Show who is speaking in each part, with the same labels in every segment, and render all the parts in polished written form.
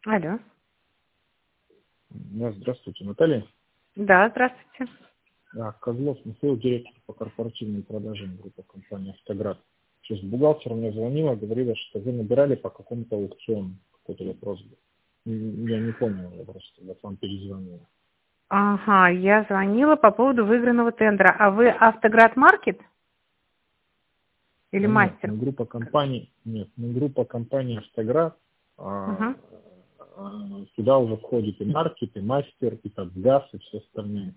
Speaker 1: Алло.
Speaker 2: Да, здравствуйте, Наталья.
Speaker 1: Да, здравствуйте.
Speaker 2: Козлов Михаил, директор по корпоративным продажам группы компании «Автоград». Сейчас бухгалтер мне звонила, говорила, что вы набирали по какому-то аукциону, какой-то вопрос был. Я не понял, я просто вам перезвонил.
Speaker 1: Ага, я звонила по поводу выигранного тендера. А вы «Автоград Маркет» или «Мастер»?
Speaker 2: Нет, мы группа компании «Автоград».
Speaker 1: Угу.
Speaker 2: Туда уже входит и «Маркет», и «Мастер», и «Татгаз», и все остальные.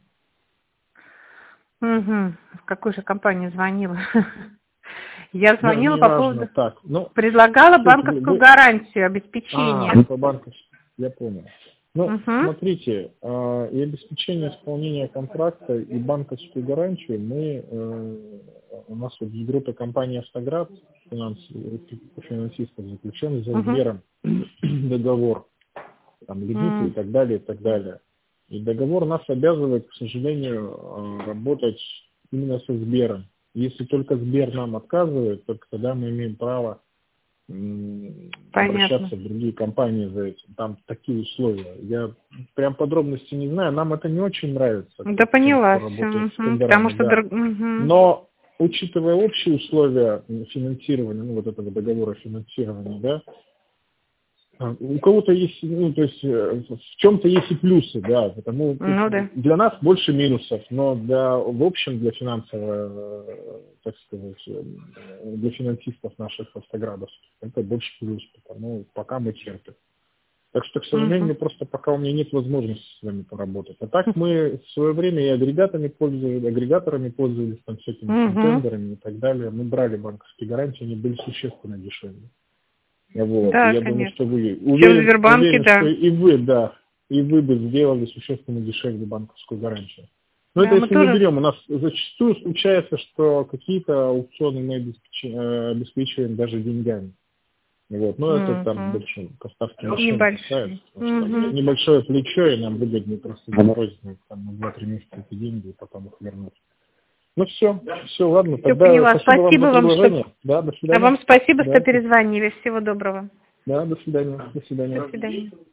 Speaker 1: Угу. В какой же компании звонила? Я звонила
Speaker 2: Не
Speaker 1: по
Speaker 2: важно,
Speaker 1: поводу...
Speaker 2: так.
Speaker 1: Предлагала банковскую гарантию, обеспечение.
Speaker 2: По банковской, я понял. Смотрите, и обеспечение исполнения контракта, и банковскую гарантию у нас вот в группе компании «Автоград» финансистов заключен за Сбером договор, там лимиты и так далее, и так далее. И договор нас обязывает, к сожалению, работать именно со Сбером. Если только Сбер нам отказывает, только тогда мы имеем право обращаться в другие компании за этим. Там такие условия. Я прям подробности не знаю. Нам это не очень нравится.
Speaker 1: Да, поняла.
Speaker 2: Потому что Но, учитывая общие условия финансирования, вот этого договора финансирования, да, у кого-то есть, то есть в чем-то есть и плюсы, да, потому для нас больше минусов, но в общем для финансового, так сказать, для финансистов наших «Автоградов» это больше плюс, потому пока мы терпим. Так что, к сожалению, просто пока у меня нет возможности с вами поработать. А так мы в свое время и агрегаторами пользовались, там всякими тендерами и так далее. Мы брали банковские гарантии, они были существенно дешевле. Вот.
Speaker 1: Да,
Speaker 2: я
Speaker 1: конечно.
Speaker 2: думаю, что вы
Speaker 1: уверен,
Speaker 2: что и вы бы сделали существенно дешевле банковскую гарантию. Но это если мы берем, у нас зачастую случается, что какие-то аукционы мы обеспечиваем даже деньгами. Вот. Но это там больше поставки машин касается, небольшое плечо, и нам выгоднее просто заморозить там, на 2-3 месяца эти деньги и потом их вернуть. Ну все, ладно.
Speaker 1: Все
Speaker 2: тогда
Speaker 1: поняла. Спасибо
Speaker 2: вам за
Speaker 1: вам,
Speaker 2: Да, до свидания.
Speaker 1: вам спасибо, что перезвонили. Всего доброго.
Speaker 2: Да, до свидания.
Speaker 1: До свидания.